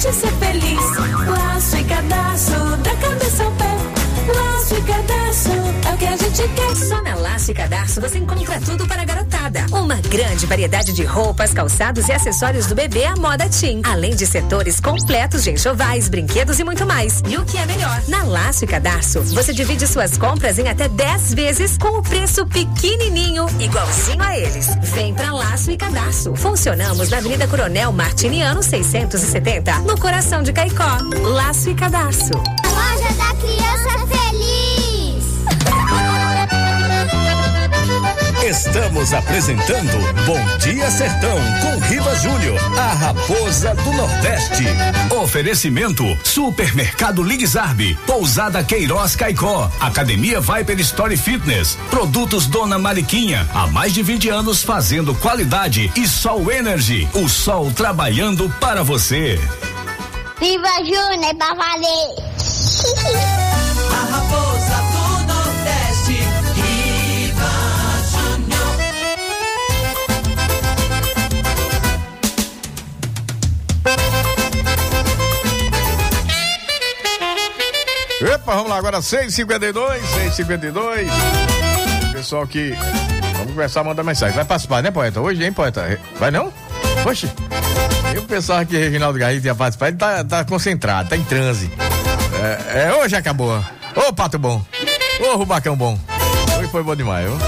gente ser feliz. Laço e Cadastro, da cabeça ao pé. Laço e Cadastro, é o que a gente quer. Só na Laço e Cadastro você encontra tudo para a garotada. Uma grande variedade de roupas, calçados e acessórios do bebê à moda teen. Além de setores completos de enxovais, brinquedos e muito mais. E o que é melhor? Na Laço e Cadastro, você divide suas compras em até 10 vezes com o preço pequenininho, igualzinho a eles. Vem pra Laço e Cadastro. Funcionamos na Avenida Coronel Martiniano 670, no coração de Caicó. Laço e Cadastro. Loja da Criança Feliz. Estamos apresentando Bom Dia Sertão com Riva Júnior, a raposa do Nordeste. Oferecimento Supermercado Ligzarbe, Pousada Queiroz Caicó, Academia Viper Story Fitness, Produtos Dona Mariquinha, há mais de 20 anos fazendo qualidade, e Sol Energy, o sol trabalhando para você. Viva Júnior, é pra valer. A raposa do Nordeste, Riva Júnior. Epa, vamos lá agora, 6h52. Pessoal que... Vamos começar a mandar mensagem. Vai participar, né, poeta? Hoje, hein, poeta? Vai não? Oxe. Eu pensava que Reginaldo Garrido ia participar, ele tá concentrado, tá em transe. Hoje acabou. Ô, Pato bom. Ô, Rubacão bom. Hoje foi bom demais, viu?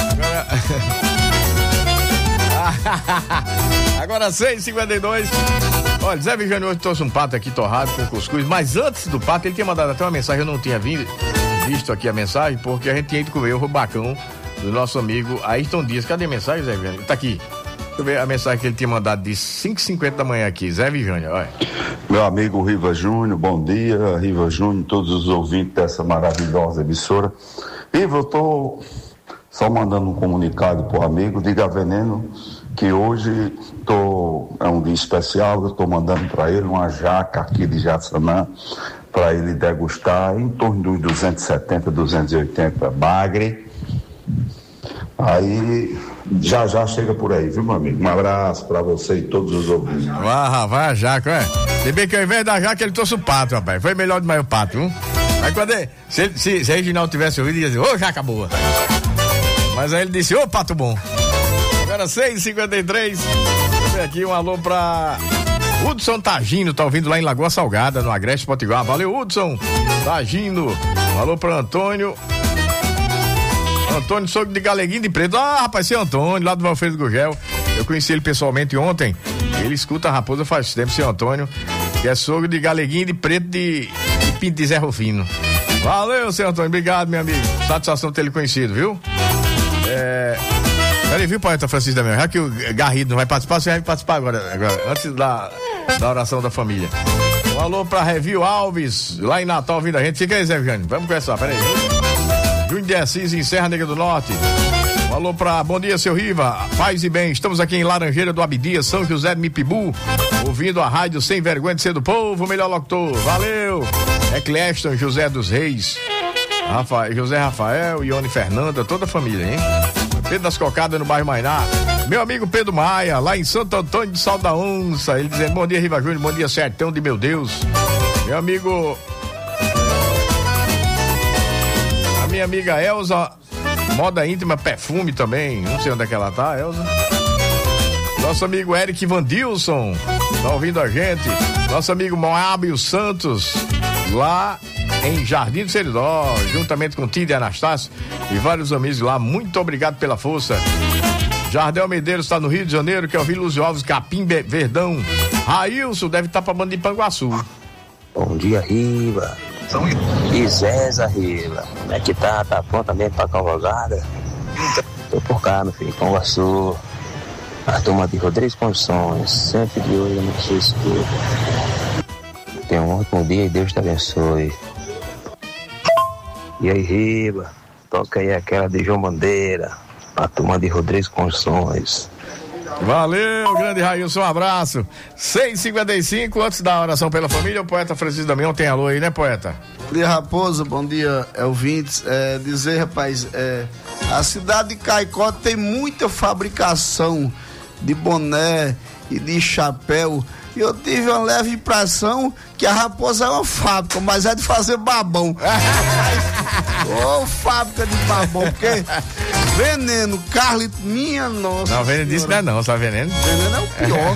Agora 6h52. Olha, Zé Viviane hoje trouxe um pato aqui torrado com cuscuz, mas antes do pato ele tinha mandado até uma mensagem, eu não tinha visto aqui a mensagem, porque a gente tinha ido comer o rubacão do nosso amigo Ayrton Dias. Cadê a mensagem, Zé Viviane? Tá aqui. Deixa eu ver a mensagem que ele tinha mandado de 5h50 da manhã aqui. Zé Viviane, olha. Meu amigo Riva Júnior, bom dia, Riva Júnior, todos os ouvintes dessa maravilhosa emissora. Riva, eu tô só mandando um comunicado pro amigo, diga a Veneno que hoje é um dia especial, eu tô mandando para ele uma jaca aqui de Jaçanã, para ele degustar em torno dos 270, 280 bagre. Aí já chega por aí, viu, meu amigo? Um abraço pra você e todos os ouvintes. Vai a jaca, Se bem que ao invés da jaca ele trouxe o pato, rapaz. Foi melhor demais o pato, viu? Mas quando se Reginaldo tivesse ouvido, ele ia dizer, ô, jaca boa. Mas aí ele disse, ô, pato bom. Agora 6h53. Aqui um alô pra Hudson Tagino, tá ouvindo lá em Lagoa Salgada, no Agreste Potiguar. Valeu, Hudson Tagino. Um alô pra Antônio, sogro de Galeguinho de Preto. Ah, rapaz, esse é Antônio, lá do Valfredo Gugel. Eu conheci ele pessoalmente ontem. Ele escuta a Raposa faz tempo, seu Antônio, que é sogro de Galeguinho de Preto de Pinto de Zé Rufino. Valeu, seu Antônio, obrigado, meu amigo. Satisfação ter ele conhecido, viu? Peraí, viu, poeta Francisco da Mel? Já que o Garrido não vai participar, você vai participar agora antes da oração da família. Um alô pra Revil Alves, lá em Natal, ouvindo a gente. Fica aí, Zé Viviane, vamos começar, peraí. Júnior de Assis, em Serra Negra do Norte. Um alô pra bom dia, seu Riva, paz e bem, estamos aqui em Laranjeira do Abdias, São José de Mipibu, ouvindo a rádio Sem Vergonha de Ser do Povo, o melhor locutor, valeu. Cleston, José dos Reis, José Rafael, Ione Fernanda, toda a família, hein? Pedro das Cocadas no bairro Mainá. Meu amigo Pedro Maia, lá em Santo Antônio de Sal da Onça, ele dizendo, bom dia, Riva Júnior, bom dia, Sertão de meu Deus. Meu amigo... Minha amiga Elza, moda íntima, perfume também, não sei onde é que ela tá, Elza. Nosso amigo Eric Vandilson, tá ouvindo a gente. Nosso amigo Moábio Santos, lá em Jardim do Seridó, juntamente com Tida e Anastácio e vários amigos lá, muito obrigado pela força. Jardel Medeiros está no Rio de Janeiro, quer ouvir Luz Alves, Capim Verdão. Railson deve estar pra banda de Panguaçu. Bom dia, Riva. E Zéza, Riva, como é que tá? Tá pronto também pra cavalgada? Tô por cá, meu filho, Panguaçu. A turma de Rodrigues Construções, sempre de olho no seu escuro. Tenha um ótimo dia e Deus te abençoe. E aí, Riva, toca aí aquela de João Bandeira, a turma de Rodrigues Construções. Valeu, grande Railson, um abraço. 6h55, antes da oração pela família, o poeta Francisco Damião tem alô aí, né, poeta? Bom dia, Raposa, bom dia, ouvintes. Dizer, rapaz, a cidade de Caicó tem muita fabricação de boné e de chapéu. E eu tive uma leve impressão que a Raposa é uma fábrica, mas é de fazer babão. Ô, fábrica de babão, porque Veneno, Carlito, minha nossa. Não, Veneno disse não, só Veneno. Veneno é o pior.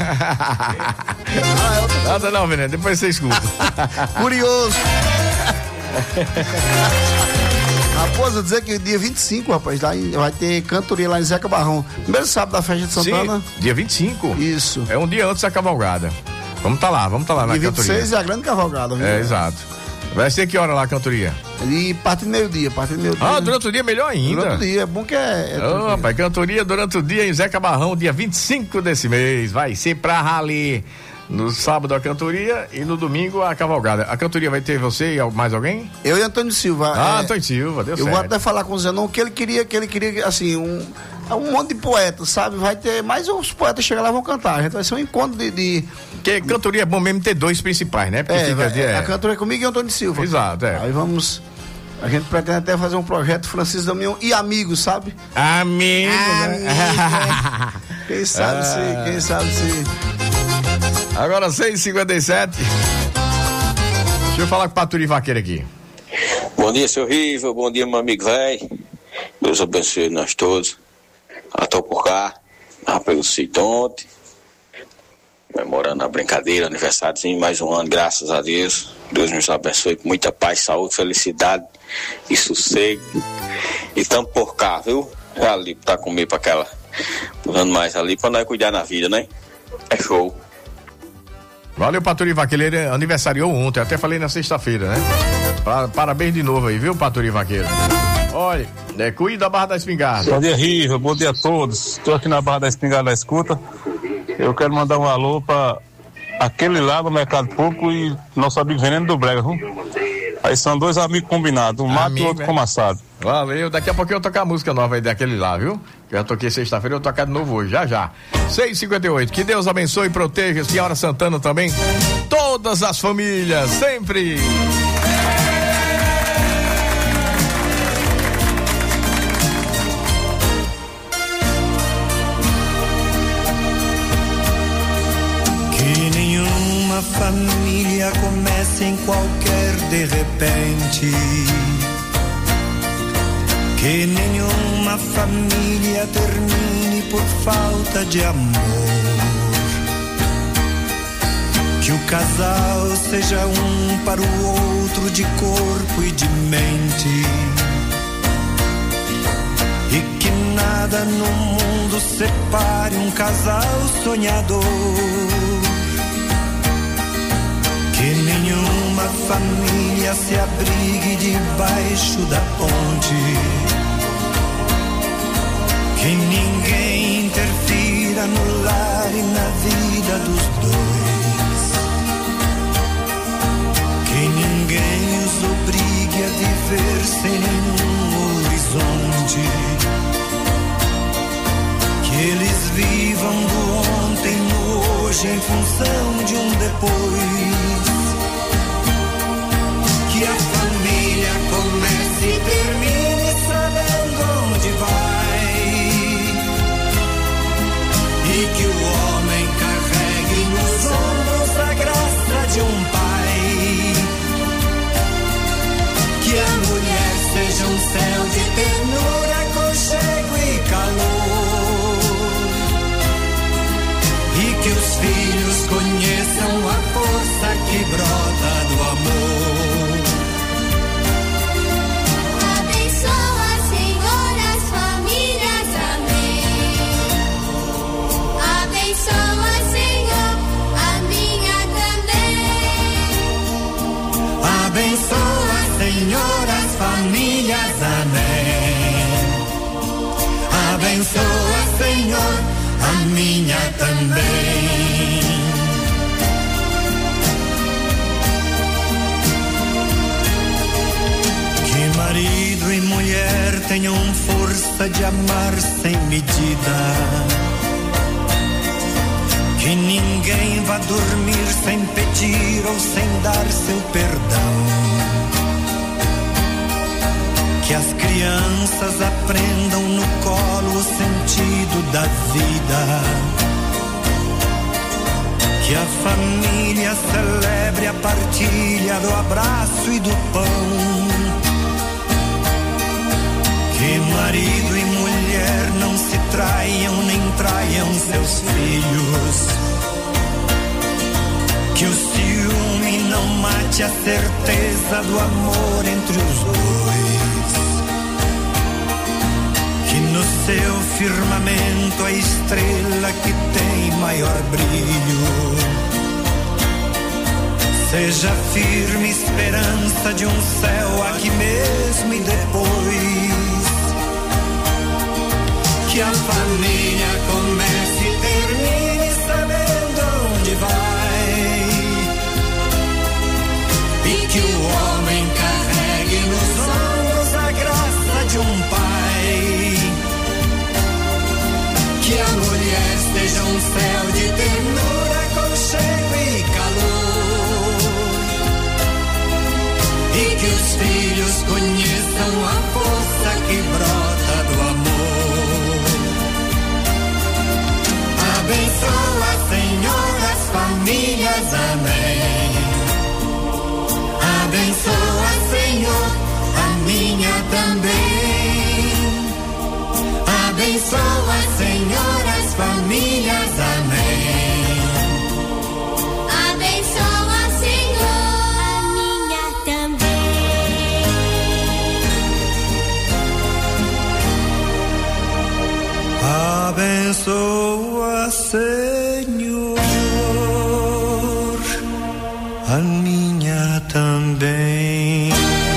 Nada não, Veneno, depois você escuta. Curioso. Raposa, dizer que dia 25, rapaz, lá vai ter cantoria lá em Zeca Barrão. Primeiro sábado da festa de Santana. Sim, dia 25? Isso. É um dia antes da cavalgada. Vamos tá lá na cantoria. Dia 26 é a grande cavalgada, viu? É, exato. Vai ser que hora lá a cantoria? E parte do meio-dia, durante o dia melhor ainda. Durante o dia, é bom que é rapaz, cantoria durante o dia em Zeca Barrão, dia 25 desse mês. Vai ser pra rally. No sábado a cantoria e no domingo a cavalgada. A cantoria vai ter você e mais alguém? Eu e Antônio Silva. Antônio Silva, deu certo. Eu vou até falar com o Zenon que ele queria, assim, um monte de poetas, sabe? Vai ter, mas os poetas chegam lá e vão cantar. A gente vai ser um encontro de... Porque cantoria é bom mesmo ter dois principais, né? Porque a cantoria é comigo e Antônio Silva. Exato, Aí vamos... A gente pretende até fazer um projeto Francisco Damião e amigos, sabe? Amigos, né? Quem sabe se... Agora 6h57. Deixa eu falar com o Paturi Vaqueiro aqui. Bom dia, seu Riva. Bom dia, meu amigo velho. Deus abençoe nós todos. Estou por cá. Pelo sítio ontem. Comemorando a brincadeira, aniversáriozinho, mais um ano, graças a Deus. Deus nos abençoe com muita paz, saúde, felicidade e sossego. E estamos por cá, viu? Ali tá comigo para aquela. Usando mais ali para nós cuidar na vida, né? É show. Valeu, Paturi Vaqueiro, ele aniversariou ontem, até falei na sexta-feira, né? Parabéns de novo aí, viu, Paturi Vaqueiro? Olha, cuida da Barra da Espingarda. Bom dia, Riva, bom dia a todos. Estou aqui na Barra da Espingarda da Escuta. Eu quero mandar um alô para aquele lá do Mercado Público e nosso amigo Veneno do Brega, viu? Aí são dois amigos combinados, um mato e outro comaçado. Valeu, daqui a pouco eu tocar a música nova aí daquele lá, viu? Já toquei sexta-feira, eu vou tocar de novo hoje, já. 6h58, que Deus abençoe e proteja a senhora Santana também, todas as famílias, sempre. Que nenhuma família comece em qualquer de repente. Que nenhuma família termine por falta de amor. Que o casal seja um para o outro de corpo e de mente. E que nada no mundo separe um casal sonhador. Que nenhuma família se abrigue debaixo da ponte. Que ninguém interfira no lar e na vida dos dois. Que ninguém os obrigue a viver sem nenhum horizonte. Que eles vivam do ontem no hoje em função de um depois. Que a família comece e termine sabendo onde vai. E que o homem carregue nos ombros a graça de um pai. Que a mulher seja um céu de ternura, aconchego e calor. E que os filhos conheçam a força que brota do amor. Abençoa, Senhor, as famílias, amém. Abençoa, Senhor, a minha também. Abençoa, Senhor, as famílias, amém. Abençoa, Senhor, a minha também. Que marido e mulher tenham força de amar sem medida. Que ninguém vá dormir sem pedir ou sem dar seu perdão. Que as crianças aprendam no colo o sentido da vida. Que a família celebre a partilha do abraço e do pão. Que marido e mulher não se traiam nem traiam seus filhos. Que o ciúme não mate a certeza do amor entre os dois. Que no seu firmamento a estrela que tem maior brilho seja firme esperança de um céu aqui mesmo e depois. Que a família comece e termine sabendo onde vai. E que o homem carregue nos ombros a graça de um pai. Que a mulher seja um céu de ternura, aconchego e calor. E que os filhos conheçam a força que brota do amor. Abençoa, Senhor, as famílias, amém. Abençoa, Senhor, a minha também. Abençoa, Senhor, as famílias, amém. Abençoa, Senhor, a minha também. Abençoa, Senhor, a minha também.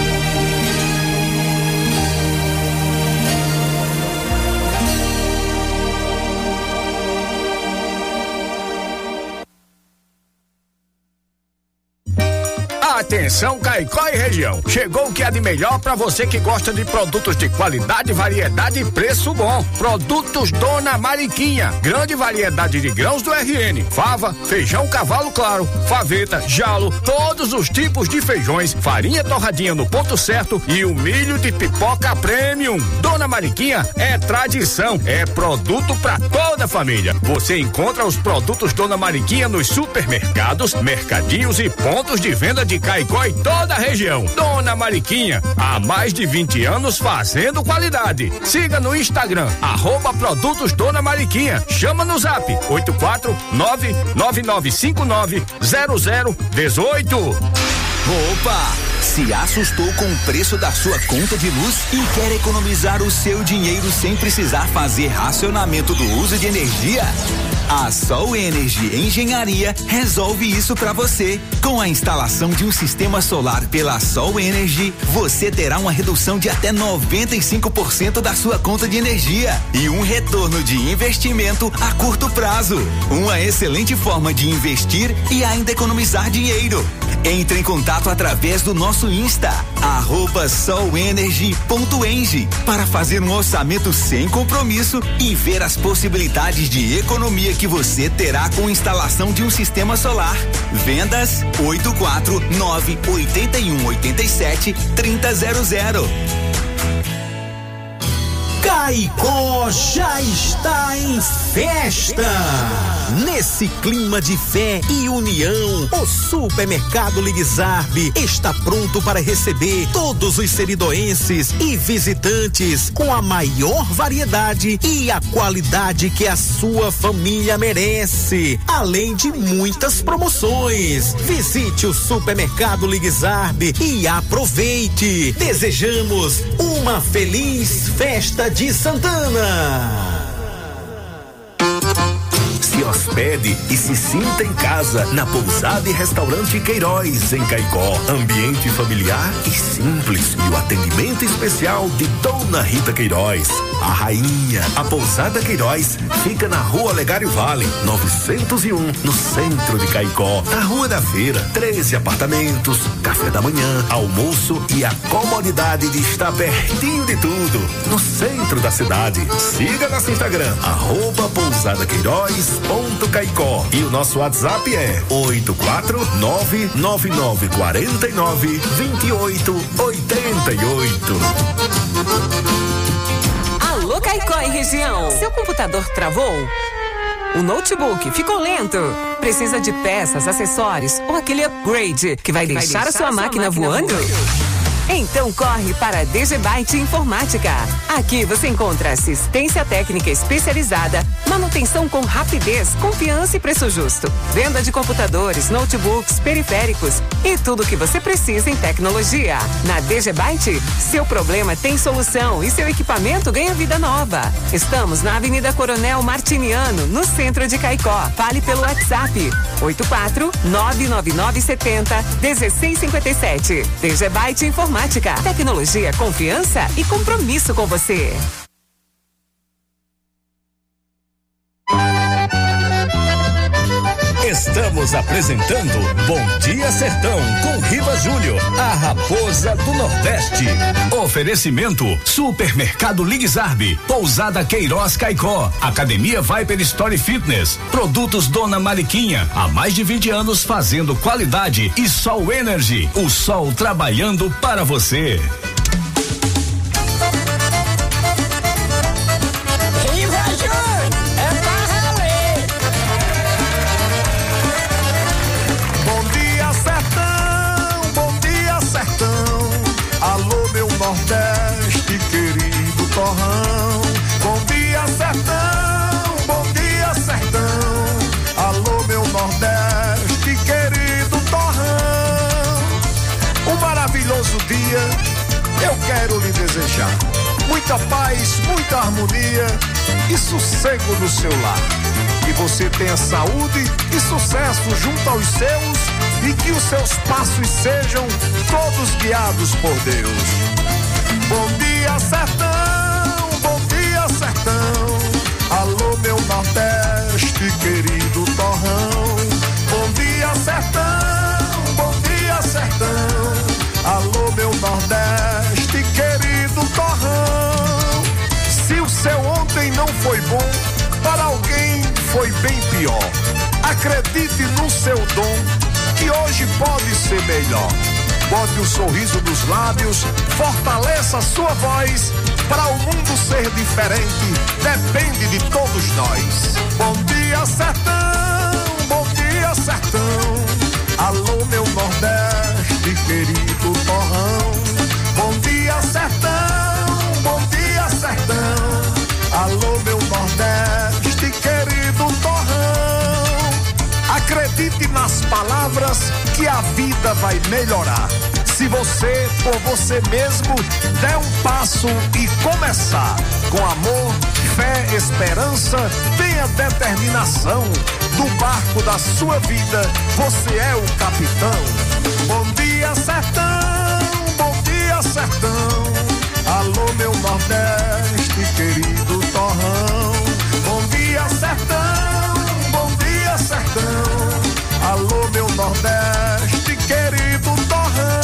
Atenção, Caicó e região. Chegou o que há de melhor para você que gosta de produtos de qualidade, variedade e preço bom. Produtos Dona Mariquinha. Grande variedade de grãos do RN. Fava, feijão cavalo claro, faveta, jalo, todos os tipos de feijões, farinha torradinha no ponto certo e o milho de pipoca premium. Dona Mariquinha é tradição, é produto para toda a família. Você encontra os produtos Dona Mariquinha nos supermercados, mercadinhos e pontos de venda de Caicó e toda a região. Dona Mariquinha, há mais de 20 anos fazendo qualidade. Siga no Instagram, @produtos Dona Mariquinha. Chama no zap 84999590018. Opa! Se assustou com o preço da sua conta de luz e quer economizar o seu dinheiro sem precisar fazer racionamento do uso de energia? A Sol Energy Engenharia resolve isso para você. Com a instalação de um sistema solar pela Sol Energy, você terá uma redução de até 95% da sua conta de energia e um retorno de investimento a curto prazo. Uma excelente forma de investir e ainda economizar dinheiro. Entre em contato através do nosso Insta, @solenergy.eng, para fazer um orçamento sem compromisso e ver as possibilidades de economia que você terá com instalação de um sistema solar. Vendas 849-8187-3000. Caicó já está em festa. Nesse clima de fé e união, o Supermercado Liguizarbe está pronto para receber todos os seridoenses e visitantes com a maior variedade e a qualidade que a sua família merece, além de muitas promoções. Visite o Supermercado Liguizarbe e aproveite. Desejamos uma feliz festa de Santana. Se hospede e se sinta em casa na Pousada e Restaurante Queiroz, em Caicó. Ambiente familiar e simples e o atendimento especial de Dona Rita Queiroz, a rainha. A Pousada Queiroz fica na Rua Olegário Vale, 901, no centro de Caicó. Na Rua da Feira, 13 apartamentos, café da manhã, almoço e a comodidade de estar pertinho de tudo, no centro da cidade. Siga nosso Instagram, @pousadaqueiroz.caicó, e o nosso WhatsApp é 84999492888. Alô, Caicó e região. Seu computador travou? O notebook ficou lento? Precisa de peças, acessórios ou aquele upgrade que vai deixar a sua máquina voando? Então corre para a DG Byte Informática. Aqui você encontra assistência técnica especializada, manutenção com rapidez, confiança e preço justo, venda de computadores, notebooks, periféricos e tudo o que você precisa em tecnologia. Na DG Byte, seu problema tem solução e seu equipamento ganha vida nova. Estamos na Avenida Coronel Martiniano, no centro de Caicó. Fale pelo WhatsApp 84-99970-1657. DG Byte Informática. Tecnologia, confiança e compromisso com você. Estamos apresentando Bom Dia Sertão com Riva Júnior, a raposa do Nordeste. Oferecimento Supermercado Ligizarbe, Pousada Queiroz Caicó, Academia Viper Story Fitness, Produtos Dona Mariquinha, há mais de 20 anos fazendo qualidade e Sol Energy, o sol trabalhando para você. Nordeste, querido torrão. Bom dia, sertão. Bom dia, sertão. Alô, meu Nordeste, querido torrão. Um maravilhoso dia eu quero lhe desejar. Muita paz, muita harmonia e sossego no seu lar. Que você tenha saúde e sucesso junto aos seus e que os seus passos sejam todos guiados por Deus. Bom dia, sertão, bom dia, sertão. Alô, meu Nordeste, querido torrão. Bom dia, sertão, bom dia, sertão. Alô, meu Nordeste, querido torrão. Se o seu ontem não foi bom, para alguém foi bem pior. Acredite no seu dom, que hoje pode ser melhor. Bote o sorriso dos lábios, fortaleça a sua voz. Para o mundo ser diferente, depende de todos nós. Bom dia, sertão, bom dia, sertão. Alô, meu Nordeste, querido torrão. Bom dia, sertão, bom dia, sertão. Alô, meu Nordeste, querido torrão. Acredite nas palavras que a vida vai melhorar. Se você, por você mesmo, der um passo e começar. Com amor, fé, esperança, tenha determinação. Do barco da sua vida, você é o capitão. Bom dia, sertão, bom dia, sertão. Alô, meu Nordeste, querido torrão. Bom dia, sertão, bom dia, sertão. Alô, meu Nordeste, querido torrão.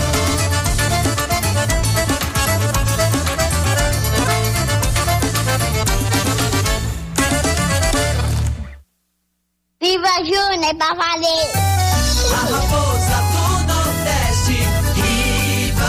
Viva Júnior, é pra valer. A raposa do Nordeste, Riva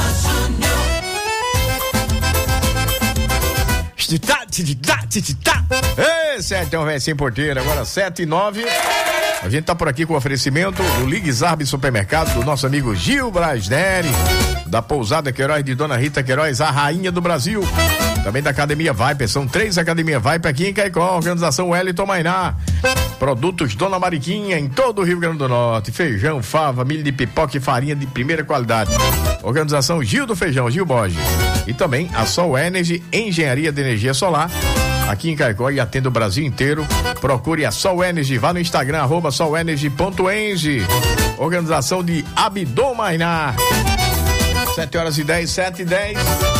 Júnior. Ei, Sertão velho sem porteira, agora 7h09. A gente tá por aqui com o oferecimento do Ligizarbe Supermercado, do nosso amigo Gil Brasneri, da Pousada Queiroz de Dona Rita Queiroz, a rainha do Brasil. Também da Academia Viper, são 3 Academia Viper aqui em Caicó, organização Wellington Mainá. Produtos Dona Mariquinha em todo o Rio Grande do Norte, feijão, fava, milho de pipoca e farinha de primeira qualidade. Organização Gil do Feijão, Gil Borges. E também a Sol Energy, engenharia de energia solar, aqui em Caicó e atende o Brasil inteiro. Procure a Sol Energy, vá no Instagram, @solenergy.eng. Organização de Abdom Mainá. 7h10, 7h10.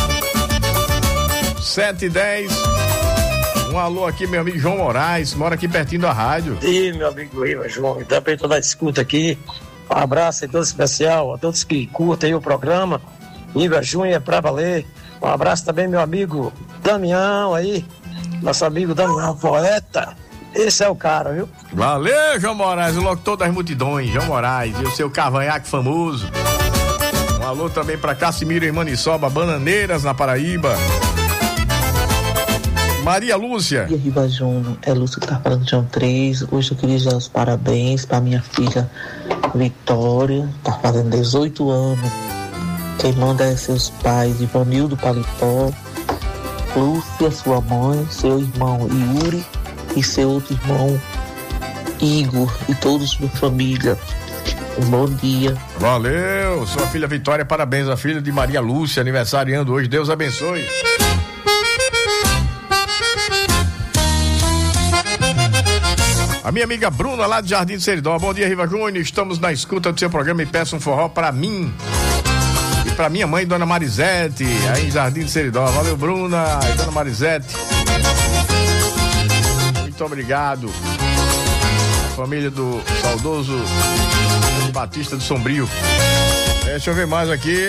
7h10. Um alô aqui, meu amigo João Moraes, mora aqui pertinho da rádio. E meu amigo Riva João, e também toda a escuta aqui. Um abraço aí todo especial a todos que curtem aí o programa. Riva Júnior é pra valer. Um abraço também, meu amigo Damião aí, nosso amigo Damião, poeta. Esse é o cara, viu? Valeu, João Moraes, o locutor das multidões, João Moraes, e o seu cavanhaque famoso. Um alô também pra Cassimiro e Maniçoba, Bananeiras, na Paraíba. Maria Lúcia. E Riva Júnior, é Lúcia que tá falando de João 3. Hoje eu queria dar os parabéns pra minha filha Vitória, tá fazendo 18 anos. Quem manda é seus pais, Ivanildo Paletó, Lúcia, sua mãe, seu irmão Yuri e seu outro irmão Igor e todos sua família. Um bom dia. Valeu, sua filha Vitória, parabéns, a filha de Maria Lúcia, aniversariando hoje, Deus abençoe. A minha amiga Bruna, lá de Jardim do Seridó. Bom dia, Riva Júnior, estamos na escuta do seu programa e peço um forró pra mim e pra minha mãe, Dona Marisete, aí em Jardim do Seridó. Valeu, Bruna e Dona Marisete. Muito obrigado. Família do saudoso Batista do Sombrio. Deixa eu ver mais aqui.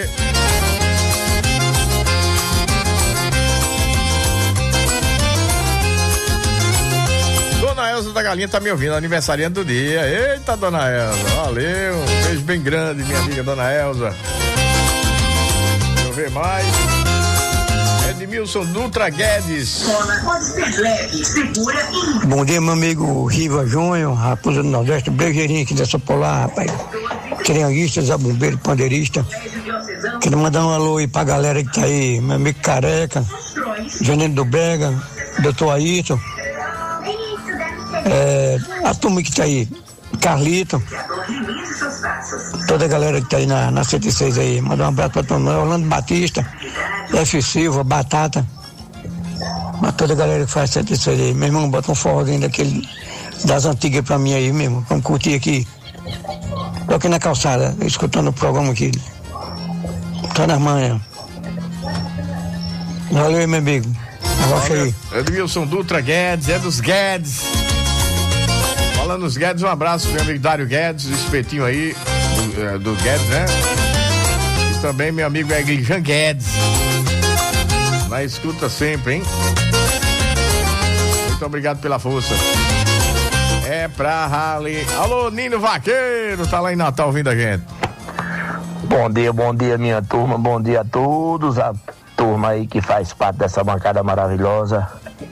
Dona Elza da Galinha tá me ouvindo, aniversariante do dia. Eita, Dona Elza, valeu. Um beijo bem grande, minha amiga Dona Elza. Deixa eu ver mais. Edmilson Dutra Guedes. Bom dia, meu amigo Riva Júnior, Raposa do Nordeste, brejeirinho aqui dessa polar, rapaz. Trianguista, zabumbeiro, pandeirista. Quero mandar um alô aí pra galera que tá aí, meu amigo Careca, Janeiro do Brega, Doutor Ayrton, a turma que tá aí, Carlito, toda a galera que tá aí na 106 aí. Mandar um abraço pra todo mundo, Orlando Batista, F. Silva, Batata, mas toda a galera que faz 106 aí. Meu irmão, bota um forrozinho daquele das antigas pra mim aí mesmo, vamos curtir aqui. Tô aqui na calçada, escutando o programa aqui. Tá nas manhãs. Valeu, meu amigo. Arrocha aí. Edmilson Dutra Guedes, é dos Guedes. Falando dos Guedes, um abraço pro meu amigo Dário Guedes, o espetinho aí, do Guedes, né? E também meu amigo Eglijan Guedes. Na escuta sempre, hein? Muito obrigado pela força. É pra Rally. Alô, Nino Vaqueiro, tá lá em Natal ouvindo a gente. Bom dia, minha turma, bom dia a todos, a turma aí que faz parte dessa bancada maravilhosa.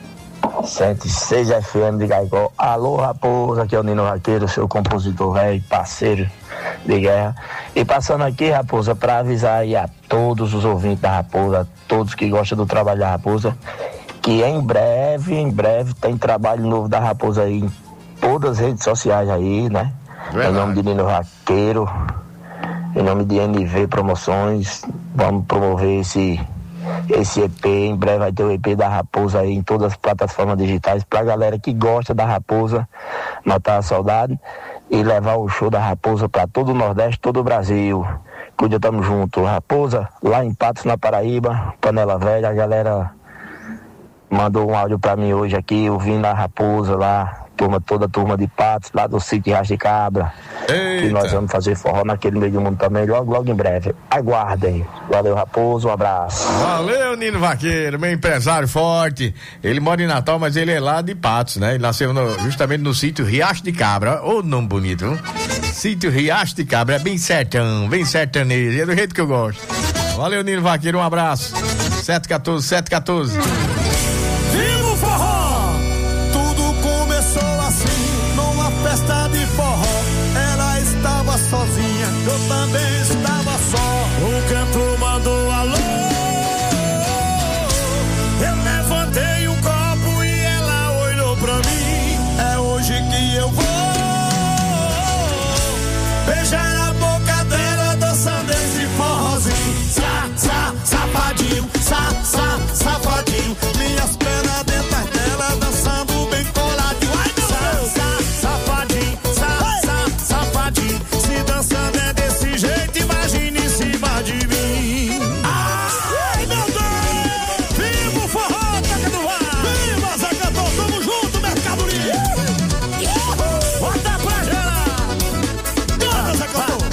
106 FM de Caicó. Alô, Raposa, aqui é o Nino Vaqueiro, seu compositor velho, parceiro de guerra. E passando aqui, Raposa, para avisar aí a todos os ouvintes da Raposa, todos que gostam do trabalho da Raposa, que em breve tem trabalho novo da Raposa aí em todas as redes sociais aí, né? Verdade. Em nome de Nino Vaqueiro, em nome de NV Promoções, vamos promover esse EP. Em breve vai ter o EP da Raposa aí em todas as plataformas digitais pra galera que gosta da Raposa matar a saudade e levar o show da Raposa pra todo o Nordeste, todo o Brasil. Cuida, tamo junto. Raposa, lá em Patos, na Paraíba, Panela Velha, a galera mandou um áudio pra mim hoje aqui, ouvindo a Raposa lá, toda a turma de Patos, lá do sítio Riacho de Cabra. Eita. Que nós vamos fazer forró naquele meio do mundo também, logo em breve. Aguardem. Valeu, Raposo, um abraço. Valeu, Nino Vaqueiro, meu empresário forte. Ele mora em Natal, mas ele é lá de Patos, né? Ele nasceu justamente no sítio Riacho de Cabra. Ô, nome bonito, viu? Sítio Riacho de Cabra, é bem sertão, bem sertanejo, é do jeito que eu gosto. Valeu, Nino Vaqueiro, um abraço. 714. Viva o forró! Tudo começou assim, numa festa de forró. Ela estava sozinha, eu também estava só. O cantor mandou alô. Eu levantei um copo e ela olhou pra mim. É hoje que eu vou beijar a boca dela, dançando esse forrozinho. Safadinho, safadinho. Minhas pernas dentro dela, dançando bem coladinho. Ai, meu Deus! Safadinho, safadinho. Se dançando é desse jeito, imagine em cima de mim. Ai, meu Deus! Viva o forró, toca no ar! Viva, Zé Cantor, tamo junto, mercadoria! Bota pra gerar! Canta, Zé Cantor!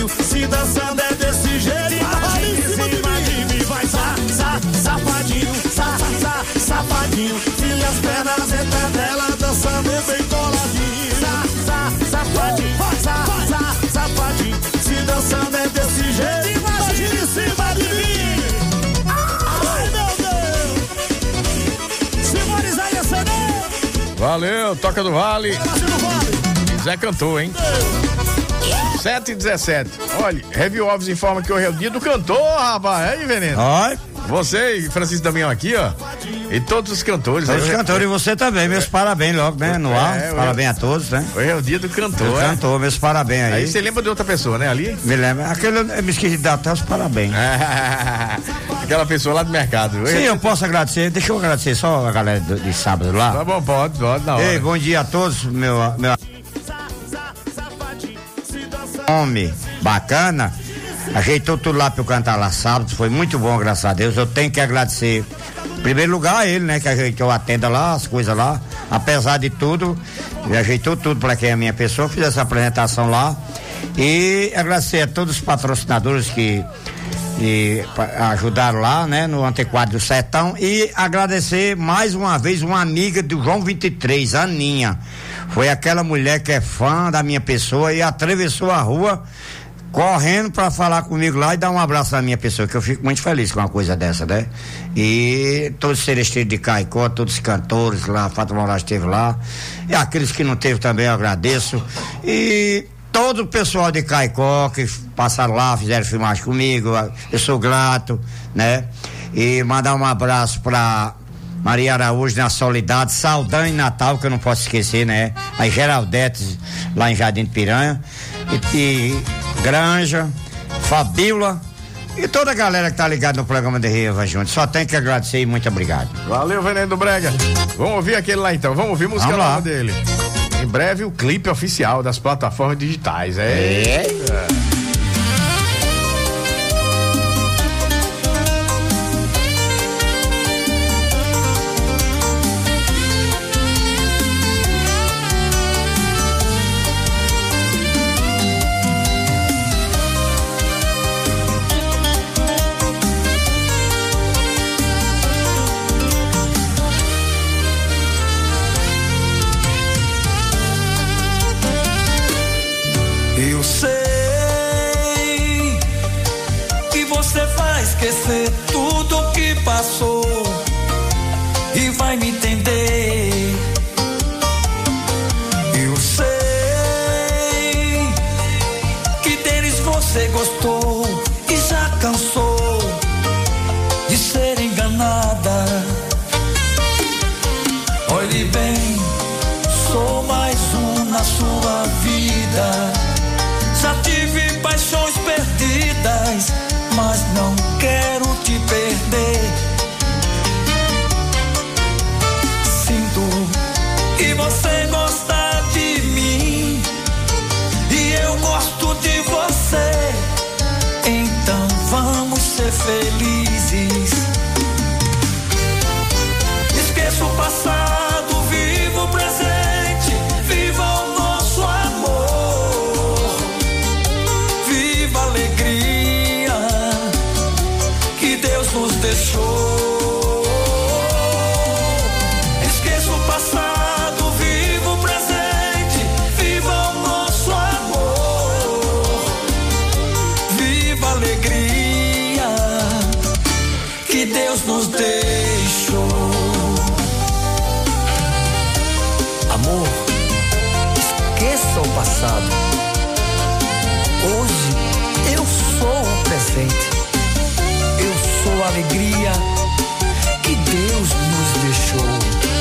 se dançando é desse jeito. Imagine em cima de mim, vai safadinho, safadinho. Se as pernas entram nela, dançando bem coladinho. Safadinho, safadinho. Se dançando é desse jeito, imagine em cima de mim. Ai, meu Deus. Simões aí, CD. Valeu, Toca do Vale. Zé cantou, hein? 7h17. Olha, Review Alves informa que hoje é o dia do cantor, rapaz. Aí, Veneno. Oi. Você e Francisco Damião aqui, ó. E todos os cantores. Todos os cantores e você também. Meus parabéns logo, né? No ar. Parabéns a todos, né? Hoje é o dia do cantor. Cantor, meus parabéns aí. Aí você lembra de outra pessoa, né? Ali? Me lembra. Aquele eu me esqueci de dar até os parabéns. Aquela pessoa lá do mercado. Sim, eu posso agradecer. Deixa eu agradecer só a galera de sábado lá. Tá bom, pode, na hora. Ei, bom dia a todos, meu homem bacana, ajeitou tudo lá pra eu cantar lá sábado, foi muito bom, graças a Deus. Eu tenho que agradecer, em primeiro lugar, a ele, né, que ajeitou a tenda lá, as coisas lá, apesar de tudo, ele ajeitou tudo pra quem é a minha pessoa, fiz essa apresentação lá, e agradecer a todos os patrocinadores que ajudaram lá, né, no Antequário do Sertão, e agradecer mais uma vez uma amiga do João 23, Aninha. Foi aquela mulher que é fã da minha pessoa e atravessou a rua correndo pra falar comigo lá e dar um abraço na minha pessoa, que eu fico muito feliz com uma coisa dessa, né? E todos os seresteiros de Caicó, todos os cantores lá, a Fátima Moraes esteve lá, e aqueles que não teve também eu agradeço, e todo o pessoal de Caicó que passaram lá, fizeram filmagem comigo, eu sou grato, né? E mandar um abraço pra Maria Araújo na Soledade, Saldanha em Natal, que eu não posso esquecer, né? Aí Geraldete lá em Jardim de Piranha, e Granja, Fabíola e toda a galera que tá ligada no programa de Riva Juntos. Só tenho que agradecer e muito obrigado. Valeu, Veneno do Brega. Vamos ouvir aquele lá então, vamos ouvir música nova dele. Em breve o clipe oficial das plataformas digitais. Eu sei que você vai esquecer tudo que passou e vai me entender. Eu sei que deles você gostou e já cansou de ser enganada. Olhe bem, sou mais um na sua vida. Já tive paixões perdidas, mas não quero te perder. Sinto que você gosta de mim e eu gosto de você. Então vamos ser felizes. Esqueça o passado, viva o presente, viva o nosso amor. Viva a alegria que Deus nos deixou. Esqueça o passado, viva o presente, viva o nosso amor. Viva a alegria que Deus nos deixou. Amor, esqueça o passado. Hoje eu sou o presente. Eu sou a alegria que Deus nos deixou.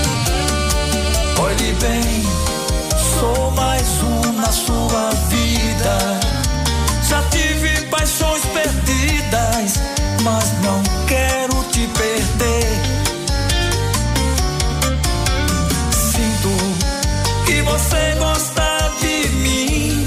Olhe bem, sou mais um na sua vida. Já tive paixões perdidas, mas não quero te perder. Sinto que você gosta de mim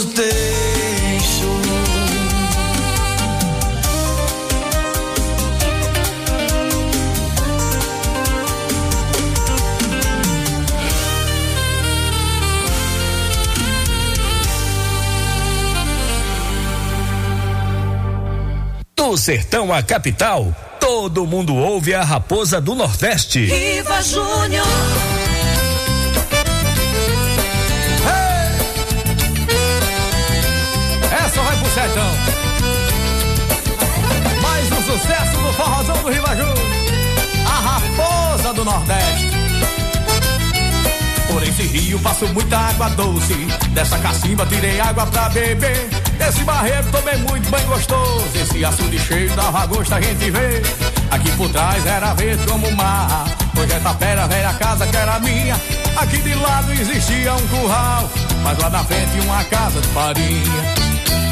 os deixo. Do sertão à capital, todo mundo ouve a Raposa do Nordeste. Riva Júnior. Essa vai pro sertão. Mais um sucesso do forrozão do Riva Júnior, a Raposa do Nordeste. Por esse rio passo muita água doce, dessa cacimba tirei água pra beber. Desse barreiro tomei muito banho gostoso, esse açude cheio dava gosto a gente ver. Aqui por trás era verde como o mar, hoje é tapera, velha casa que era minha. Aqui de lado existia um curral, mas lá na frente uma casa de farinha.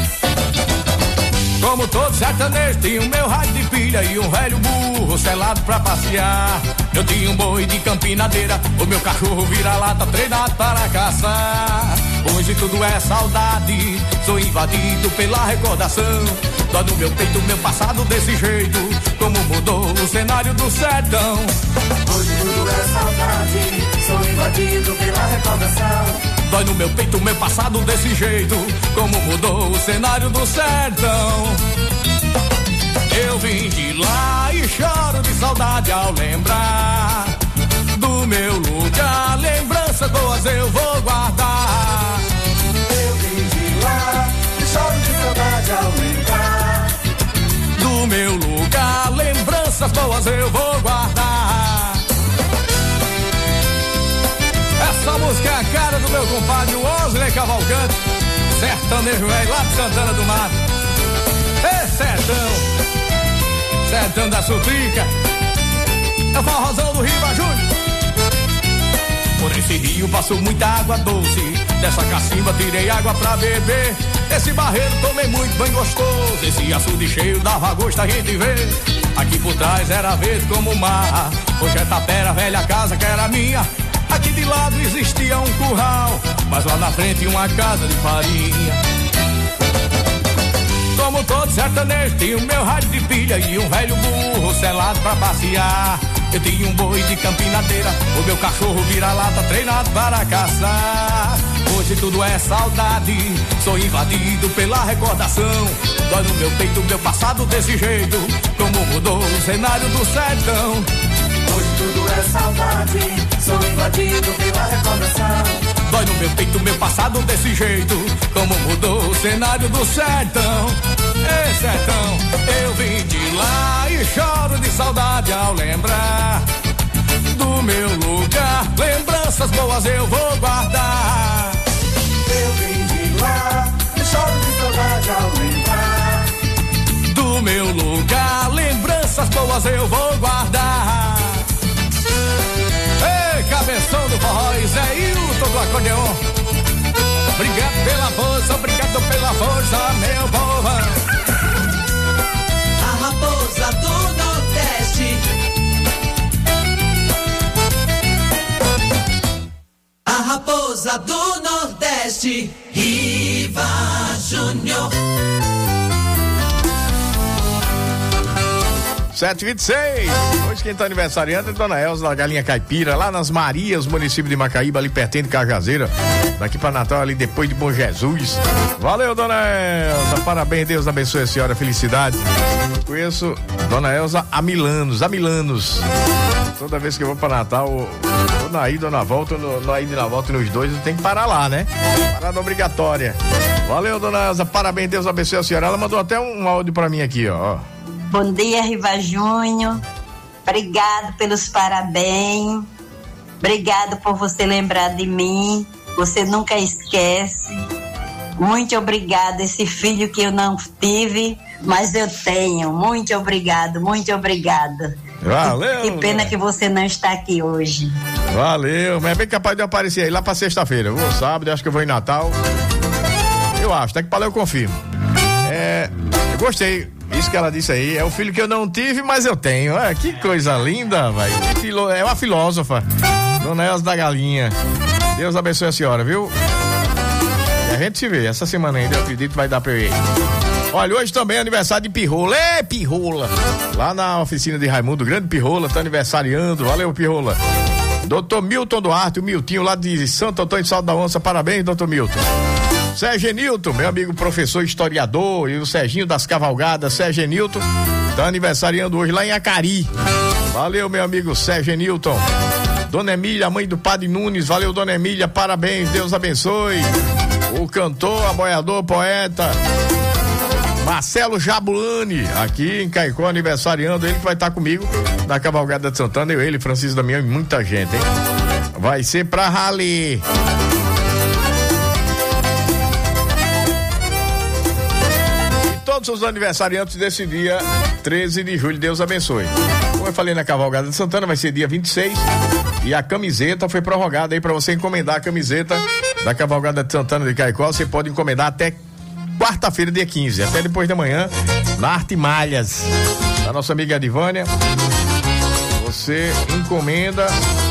Como todo sertanejo, tinha o meu rádio de pilha e um velho burro selado pra passear. Eu tinha um boi de campinadeira, o meu cachorro vira-lata treinado para caçar. Hoje tudo é saudade, sou invadido pela recordação. Dói no meu peito o meu passado desse jeito, como mudou o cenário do sertão. Hoje tudo é saudade, sou invadido pela recordação. Dói no meu peito o meu passado desse jeito, como mudou o cenário do sertão. Eu vim de lá e choro de saudade ao lembrar do meu lugar. Lembranças boas eu vou guardar. Eu vim de lá e choro de saudade ao lembrar do meu lugar. Lembranças boas eu vou guardar. Essa música é a cara do meu compadre Wesley Cavalcante, sertanejo velho lá de Santana do Mato. É sertão, sertão da Sutrica, é o forrozão do Riva Júnior. Por esse rio passou muita água doce, dessa cacimba tirei água pra beber. Esse barreiro tomei muito banho gostoso, esse açude cheio dava gosto a gente ver. Aqui por trás era verde como o mar, hoje é tapera, velha casa que era minha. Aqui de lado existia um curral, mas lá na frente uma casa de farinha. Como todo sertanejo, tinha o meu rádio de pilha e um velho burro selado pra passear. Eu tinha um boi de campinadeira, o meu cachorro vira-lata treinado para caçar. Hoje tudo é saudade, sou invadido pela recordação. Dói no meu peito o meu passado desse jeito, como mudou o cenário do sertão. Hoje tudo é saudade, sou invadido pela recordação. Dói no meu peito meu passado desse jeito, como mudou o cenário do sertão. Ei, sertão, eu vim de lá e choro de saudade ao lembrar do meu lugar. Lembranças boas eu vou guardar. Eu vim de lá e choro de saudade ao lembrar do meu lugar. Lembranças boas eu vou guardar. Ei, cabeção do forró, Zé Hilton do acordeon. Obrigado pela força, obrigado pela força, meu povo. A Raposa do Nordeste. A Raposa do Nordeste. Riva Júnior. 7h26. Hoje quem tá aniversariando é Dona Elza da Galinha Caipira, lá nas Marias, município de Macaíba, ali pertinho de Cajazeira. Daqui pra Natal, ali depois de Bom Jesus. Valeu, Dona Elza. Parabéns, Deus abençoe a senhora, felicidade. Eu conheço Dona Elza há mil anos. Toda vez que eu vou pra Natal, ou na ida ou na volta, na ida e na volta nos dois, eu tenho que parar lá, né? Parada obrigatória. Valeu, Dona Elza. Parabéns, Deus abençoe a senhora. Ela mandou até um áudio pra mim aqui, ó. Bom dia, Riva Júnior. Obrigado pelos parabéns. Obrigado por você lembrar de mim. Você nunca esquece. Muito obrigado. Esse filho que eu não tive, mas eu tenho. Muito obrigado, muito obrigada. Valeu. Que pena que você não está aqui hoje. Valeu. Mas é bem capaz de eu aparecer aí lá pra sexta-feira. Eu vou sábado, acho que eu vou em Natal. Eu acho, até que pra lá eu confirmo. Eu gostei. Isso que ela disse aí, é o filho que eu não tive, mas eu tenho. Que coisa linda, velho. É uma filósofa. Dona Elza da Galinha. Deus abençoe a senhora, viu? A gente se vê, essa semana ainda, eu acredito que vai dar pra eu ir. Olha, hoje também é aniversário de Pirrola. Pirrola! Lá na oficina de Raimundo, grande Pirrola, tá aniversariando. Valeu, Pirrola. Doutor Milton Duarte, o Miltinho lá de Santo Antônio de Salto da Onça. Parabéns, doutor Milton. Sérgio Nilton, meu amigo professor historiador, e o Serginho das Cavalgadas, Sérgio Nilton, tá aniversariando hoje lá em Acari. Valeu, meu amigo Sérgio Nilton. Dona Emília, mãe do Padre Nunes, valeu, Dona Emília, parabéns, Deus abençoe. O cantor, aboiador, poeta Marcelo Jabulani, aqui em Caicó, aniversariando, ele que vai estar comigo na Cavalgada de Santana, ele, Francisco Damião e muita gente, hein? Vai ser pra rally. Todos os aniversariantes desse dia 13 de julho, Deus abençoe. Como eu falei na Cavalgada de Santana, vai ser dia 26 e a camiseta foi prorrogada aí para você encomendar a camiseta da Cavalgada de Santana de Caicó. Você pode encomendar até quarta-feira, dia 15, até depois da manhã, na Arte Malhas, da nossa amiga Edivânia. Você encomenda,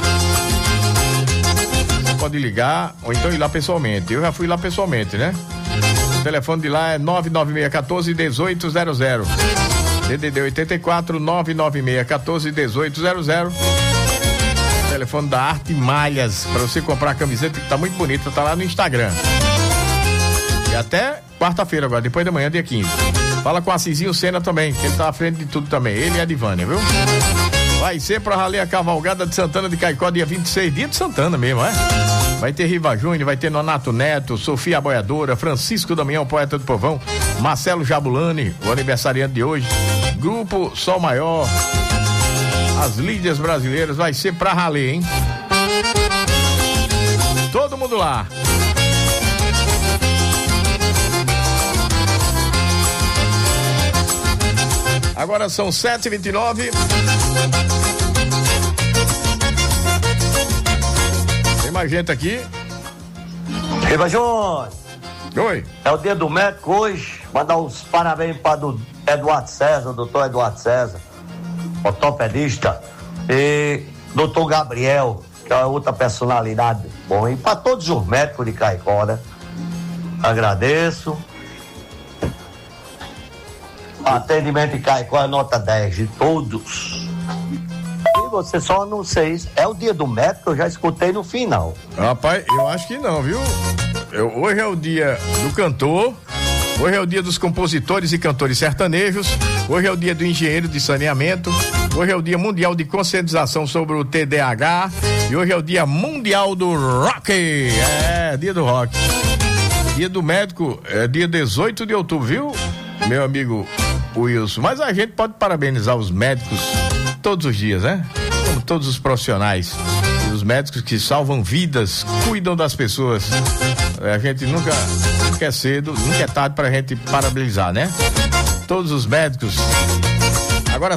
você pode ligar ou então ir lá pessoalmente. Eu já fui lá pessoalmente, né? O telefone de lá é 99614-1800. DDD 84 99614-1800. Telefone da Arte Malhas, para você comprar a camiseta que tá muito bonita, tá lá no Instagram. E até quarta-feira agora, depois da manhã, dia 15. Fala com a Cizinho Sena também, que ele tá à frente de tudo também, ele e a Divânia, viu? Vai ser pra rally a Cavalgada de Santana de Caicó, dia 26, dia de Santana mesmo, é? Vai ter Riva Júnior, vai ter Nonato Neto, Sofia Aboiadora, Francisco Damião, poeta do povão, Marcelo Jabulani, o aniversariante de hoje, Grupo Sol Maior, as Lídias Brasileiras, vai ser pra rally, hein? Todo mundo lá. Agora são 7h29. Tem mais gente aqui. Riva Júnior. Oi. É o dia do médico hoje. Mandar uns parabéns para o Eduardo César, doutor Eduardo César, ortopedista, e doutor Gabriel, que é outra personalidade. Bom, e para todos os médicos de Caicó, né? Agradeço. Atendimento em Caicó é nota 10 de todos. E você só não sei, é o dia do médico, eu já escutei no final. Rapaz, eu acho que não, viu? Hoje é o dia do cantor, hoje é o dia dos compositores e cantores sertanejos, hoje é o dia do engenheiro de saneamento, hoje é o dia mundial de conscientização sobre o TDAH e hoje é o dia mundial do rock. É, dia do rock. Dia do médico é dia 18 de outubro, viu? Meu amigo Wilson, mas a gente pode parabenizar os médicos todos os dias, né? Como todos os profissionais. E os médicos que salvam vidas, cuidam das pessoas. A gente nunca é cedo, nunca é tarde pra gente parabenizar, né? Todos os médicos. Agora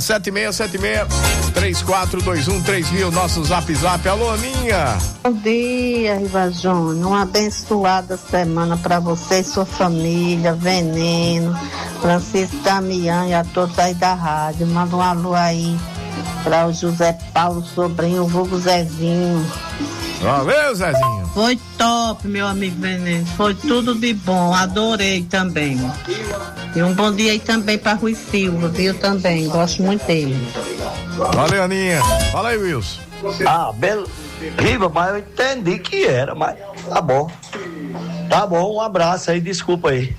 7676-3421-3000, nosso zap. Alô, Aninha. Bom dia, Riva Júnior. Uma abençoada semana para você e sua família, Veneno, Francisco Damião e a todos aí da rádio. Manda um alô aí para o José Paulo Sobrinho, o vulgo Zezinho. Valeu, Zezinho. Foi top, meu amigo Veneno. Foi tudo de bom. Adorei também. E um bom dia aí também para Rui Silva, viu? Também. Gosto muito dele. Valeu, Aninha. Fala aí, Wilson. Riva, mas eu entendi que era, mas tá bom. Tá bom, um abraço aí, desculpa aí.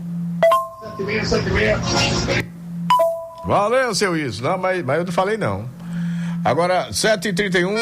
Valeu, seu Wilson. Não, mas eu não falei não. Agora, 7h31.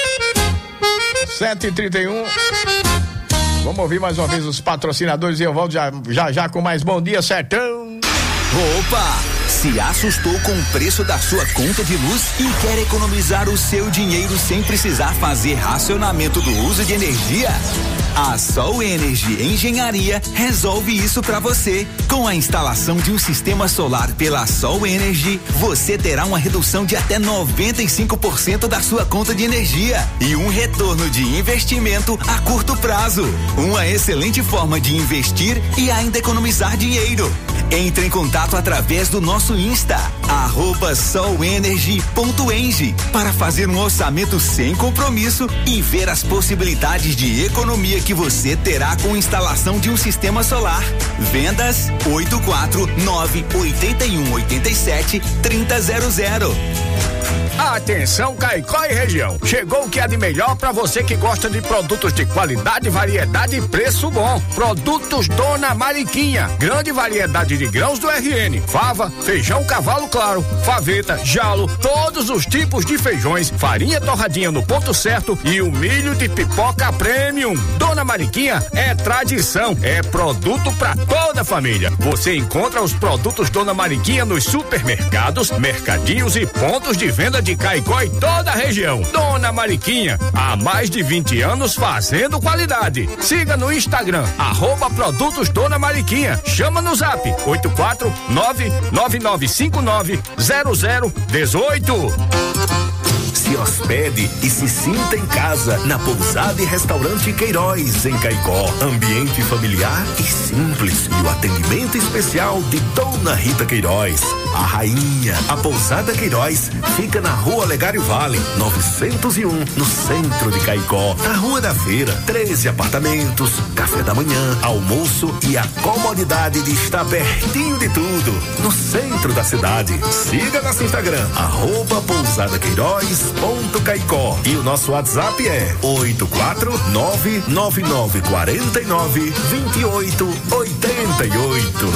Vamos ouvir mais uma vez os patrocinadores e eu volto já com mais Bom Dia Sertão. Opa! Se assustou com o preço da sua conta de luz e quer economizar o seu dinheiro sem precisar fazer racionamento do uso de energia? A Sol Energy Engenharia resolve isso para você. Com a instalação de um sistema solar pela Sol Energy, você terá uma redução de até 95% da sua conta de energia e um retorno de investimento a curto prazo. Uma excelente forma de investir e ainda economizar dinheiro. Entre em contato através do nosso Insta, @solenergy.eng para fazer um orçamento sem compromisso e ver as possibilidades de economia que você terá com instalação de um sistema solar. Vendas 849-8187-3000. Atenção, Caicó e região. Chegou o que há de melhor para você que gosta de produtos de qualidade, variedade e preço bom. Produtos Dona Mariquinha. Grande variedade de grãos do RN. Fava, feijão cavalo claro, faveta, jalo, todos os tipos de feijões, farinha torradinha no ponto certo e o milho de pipoca premium. Dona Mariquinha é tradição, é produto para toda a família. Você encontra os produtos Dona Mariquinha nos supermercados, mercadinhos e pontos de venda de Caicó e toda a região. Dona Mariquinha, há mais de 20 anos fazendo qualidade. Siga no Instagram, @produtos Dona Mariquinha. Chama no zap 849-9959-0018. Se hospede e se sinta em casa na Pousada e Restaurante Queiroz, em Caicó. Ambiente familiar e simples e o atendimento especial de Dona Rita Queiroz, a rainha. A Pousada Queiroz fica na Rua Olegário Vale, 901, no centro de Caicó. Na Rua da Feira, 13 apartamentos, café da manhã, almoço e a comodidade de estar pertinho de tudo, no centro da cidade. Siga nosso Instagram, @pousadaqueiroz.caicó. E o nosso WhatsApp é 849-9949-2888.